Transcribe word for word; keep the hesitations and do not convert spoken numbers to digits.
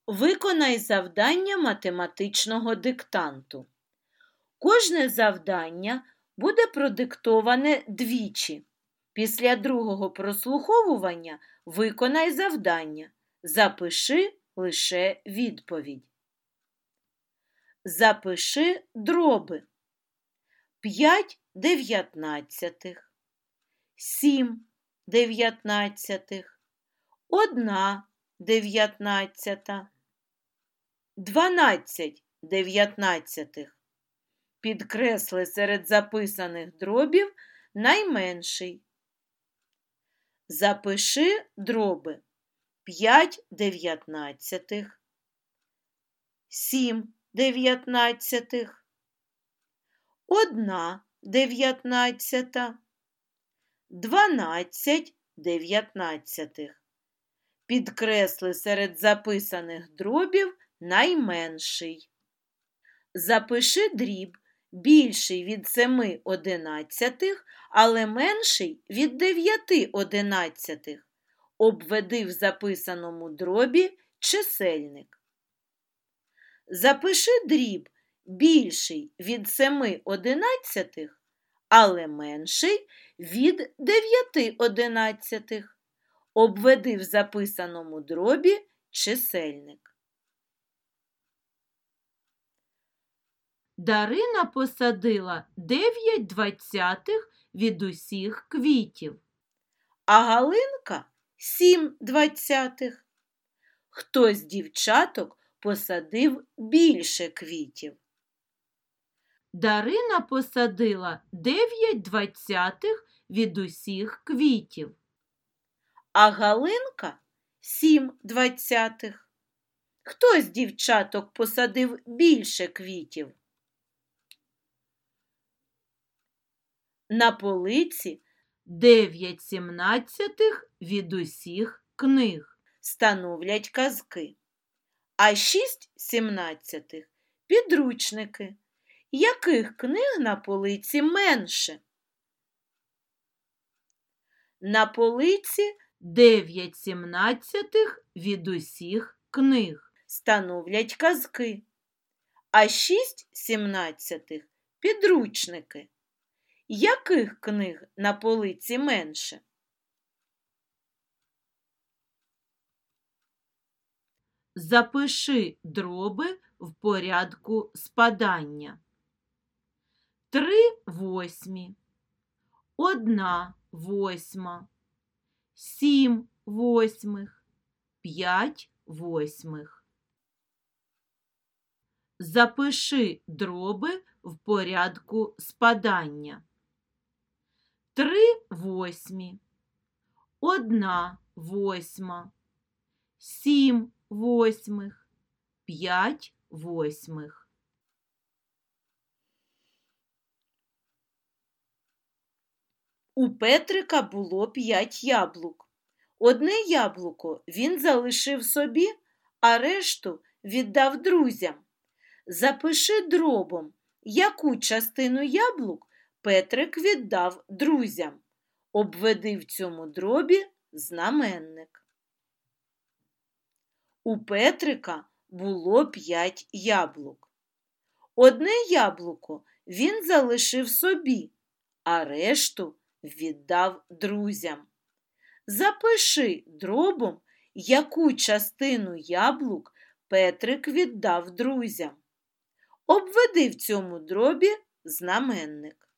Виконай завдання математичного диктанту. Кожне завдання буде продиктоване двічі. Після другого прослуховування виконай завдання. Запиши лише відповідь. Запиши дроби. п'ять дев'ятнадцятих, сім дев'ятнадцятих, одна дев'ятнадцята, дванадцять дев'ятнадцятих. Підкресли серед записаних дробів найменший. Запиши дроби п'ять дев'ятнадцятих, сім дев'ятнадцятих, одна дев'ятнадцята, дванадцять дев'ятнадцятих. Підкресли серед записаних дробів найменший. Запиши дріб більший від семи одинадцятих, але менший від дев'яти одинадцятих. Обведи в записаному дробі чисельник. Запиши дріб більший від семи одинадцятих, але менший від дев'яти одинадцятих. Обведи в записаному дробі чисельник. Дарина посадила дев'ять двадцятих від усіх квітів, а Галинка – сім двадцятих. Хто з дівчаток посадив більше квітів? Дарина посадила дев'ять двадцятих від усіх квітів, а Галинка – сім двадцятих. Хто з дівчаток посадив більше квітів? На полиці дев'ять сімнадцятих від усіх книг становлять казки, а шість сімнадцятих – підручники. Яких книг на полиці менше? На полиці дев'ять сімнадцятих від усіх книг становлять казки, а шість сімнадцятих – підручники. Яких книг на полиці менше? Запиши дроби в порядку спадання. Три восьмі, одна восьма, сім восьмих, п'ять восьмих. Запиши дроби в порядку спадання. Три восьмі, одна восьма, сім восьмих, п'ять восьмих. У Петрика було п'ять яблук. Одне яблуко він залишив собі, а решту віддав друзям. Запиши дробом, яку частину яблук Петрик віддав друзям. Обведи в цьому дробі знаменник. У Петрика було п'ять яблук. Одне яблуко він залишив собі, а решту віддав друзям. Запиши дробом, яку частину яблук Петрик віддав друзям. Обведи в цьому дробі знаменник.